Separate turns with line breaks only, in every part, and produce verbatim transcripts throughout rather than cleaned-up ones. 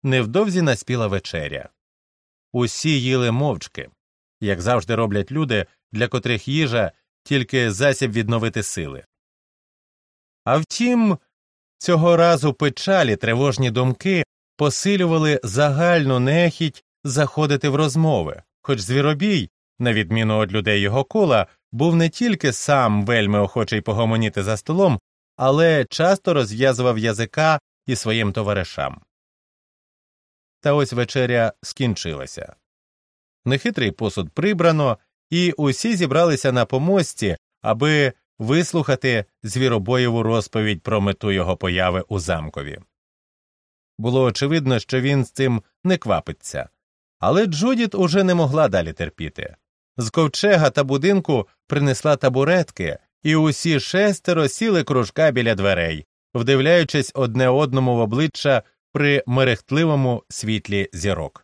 невдовзі наспіла вечеря. Усі їли мовчки, як завжди роблять люди, для котрих їжа – тільки засіб відновити сили. А втім, цього разу печалі, тривожні думки посилювали загальну нехіть заходити в розмови, хоч Звіробій, на відміну від людей його кола, був не тільки сам вельми охочий погомоніти за столом, але часто розв'язував язика і своїм товаришам. Та ось вечеря скінчилася. Нехитрий посуд прибрано, і усі зібралися на помості, аби вислухати Звіробоєву розповідь про мету його появи у замкові. Було очевидно, що він з цим не квапиться. Але Джудіт уже не могла далі терпіти. З ковчега та будинку принесла табуретки, і усі шестеро сіли кружка біля дверей, вдивляючись одне одному в обличчя при мерехтливому світлі зірок.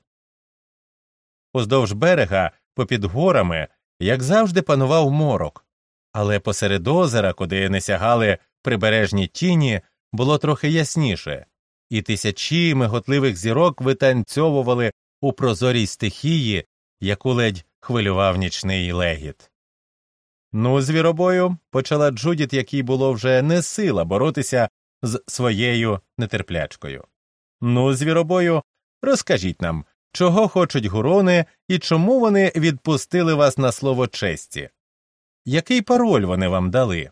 Уздовж берега, попід горами, як завжди, панував морок, але посеред озера, куди не сягали прибережні тіні, було трохи ясніше, і тисячі миготливих зірок витанцьовували у прозорій стихії, яку ледь хвилював нічний легіт. «Ну, Звіробою», – почала Джудіт, якій було вже не сила боротися з своєю нетерплячкою. «Ну, Звіробою, розкажіть нам, чого хочуть гурони і чому вони відпустили вас на слово честі? Який пароль вони вам дали?»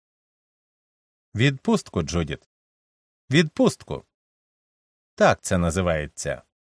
«Відпустку, Джудіт. Відпустку. Так це називається.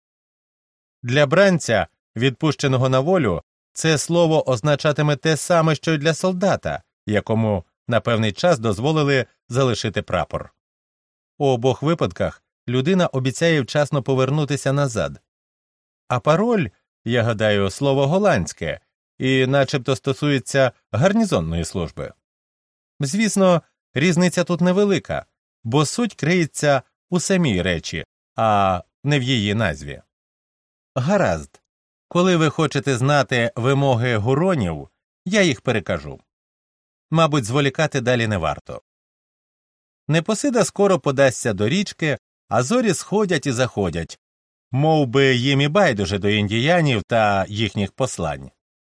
Для бранця, відпущеного на волю, це слово означатиме те саме, що й для солдата, якому на певний час дозволили залишити прапор. У обох випадках людина обіцяє вчасно повернутися назад. А пароль, я гадаю, слово голландське, і начебто стосується гарнізонної служби. Звісно, різниця тут невелика, бо суть криється у самій речі, а не в її назві. Гаразд. Коли ви хочете знати вимоги гуронів, я їх перекажу. Мабуть, зволікати далі не варто. Непосида скоро подасться до річки, а зорі сходять і заходять, мов би їм і байдуже до індіянів та їхніх послань.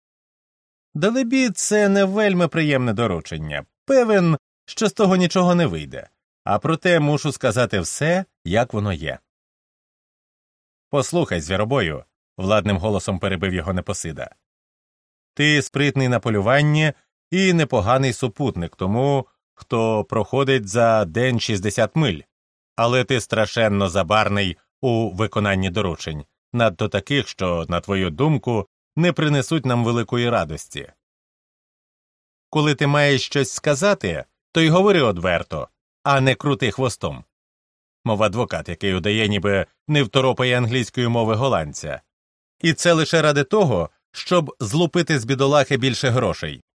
Далебі, це не вельми приємне доручення. Певен, що з того нічого не вийде, а проте мушу сказати все, як воно є. «Послухай, Звіробою», – владним голосом перебив його Непосида. «Ти спритний на полюванні і непоганий супутник тому, хто проходить за день шістдесят миль, але ти страшенно забарний у виконанні доручень, надто таких, що, на твою думку, не принесуть нам великої радості. Коли ти маєш щось сказати, то й говори одверто, а не крути хвостом», – мов адвокат, який удає, ніби не второпає англійської мови голландця. «І це лише ради того, щоб злупити з бідолахи більше грошей.